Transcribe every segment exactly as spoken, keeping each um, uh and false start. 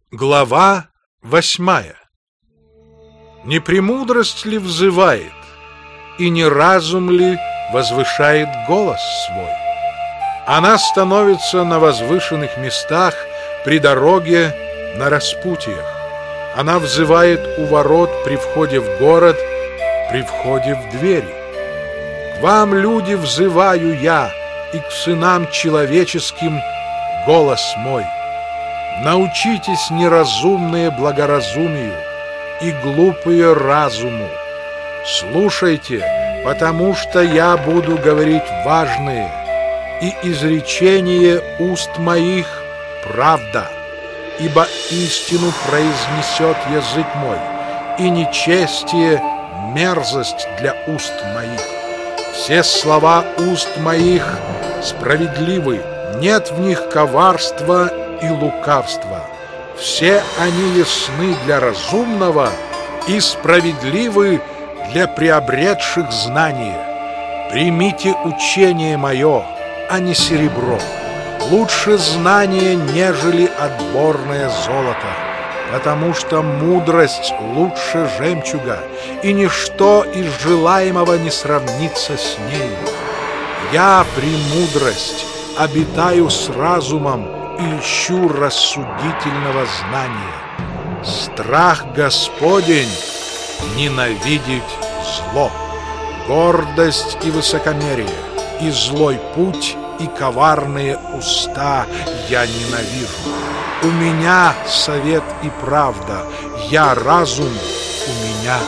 Глава восьмая. Не премудрость ли взывает, и не разум ли возвышает голос свой? Она становится на возвышенных местах, при дороге, на распутьях. Она взывает у ворот при входе в город, при входе в двери. К вам, люди, взываю я, и к сынам человеческим голос мой. Научитесь, неразумные, благоразумию, и глупые разуму. Слушайте, потому что я буду говорить важные, и изречение уст моих — правда, ибо истину произнесет язык мой, и нечестие — мерзость для уст моих. Все слова уст моих справедливы, нет в них коварства и лукавства. Все они ясны для разумного и справедливы для приобретших знания. Примите учение мое, а не серебро. Лучше знание, нежели отборное золото, потому что мудрость лучше жемчуга, и ничто из желаемого не сравнится с нею. Я, премудрость, обитаю с разумом и ищу рассудительного знания. Страх Господень — ненавидеть зло, гордость и высокомерие, и злой путь, и коварные уста я ненавижу. У меня совет и правда, я разум, у меня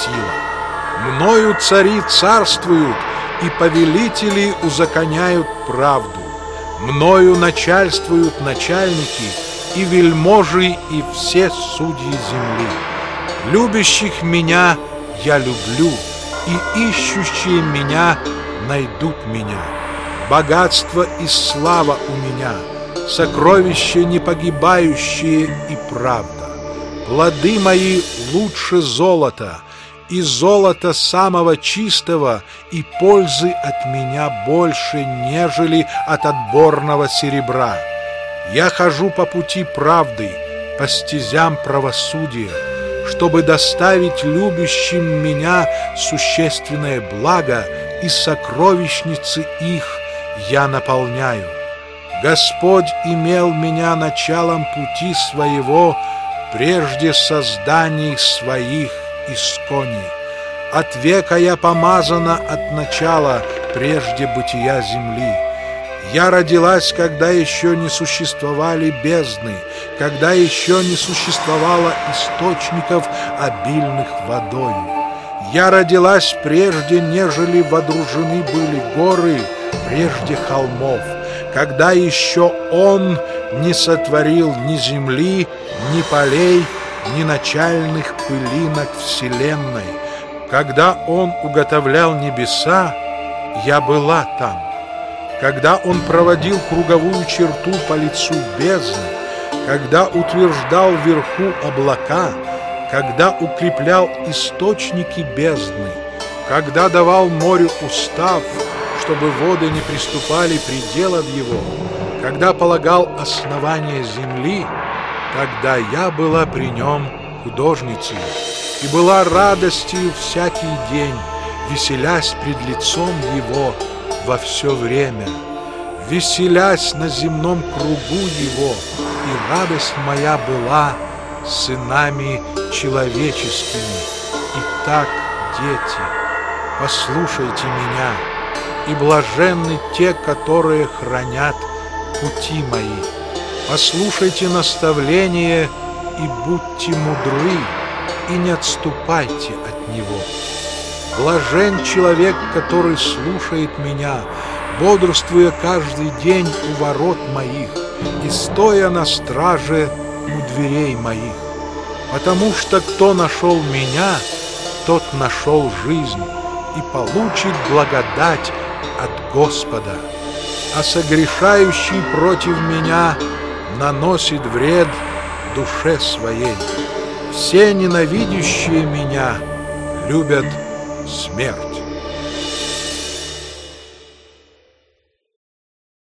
сила. Мною цари царствуют, и повелители узаконяют правду. Мною начальствуют начальники, и вельможи, и все судьи земли. Любящих меня я люблю, и ищущие меня найдут меня. Богатство и слава у меня, сокровища непогибающие и правда. Плоды мои лучше золота, и золота самого чистого, и пользы от меня больше, нежели от отборного серебра. Я хожу по пути правды, по стезям правосудия, чтобы доставить любящим меня существенное благо, и сокровищницы их я наполняю. Господь имел меня началом пути своего прежде созданий своих искони. От века я помазана от начала, прежде бытия земли. Я родилась, когда еще не существовали бездны, когда еще не существовало источников, обильных водою. Я родилась прежде, нежели водружены были горы, прежде холмов, когда еще Он не сотворил ни земли, ни полей, ни начальных пылинок вселенной. Когда Он уготовлял небеса, я была там. Когда Он проводил круговую черту по лицу бездны, когда утверждал вверху облака, когда укреплял источники бездны, когда давал морю устав, чтобы воды не приступали пределов его, когда полагал основание земли, тогда я была при нем художницей и была радостью всякий день, веселясь пред лицом его во все время, веселясь на земном кругу его, и радость моя была сынами человеческими. Итак, дети, послушайте меня, и блаженны те, которые хранят пути мои. Послушайте наставление и будьте мудры, и не отступайте от него. Блажен человек, который слушает меня, бодрствуя каждый день у ворот моих и стоя на страже у дверей моих. Потому что кто нашел меня, тот нашел жизнь и получит благодать от Господа. А согрешающий против меня наносит вред душе своей. Все ненавидящие меня любят смерть.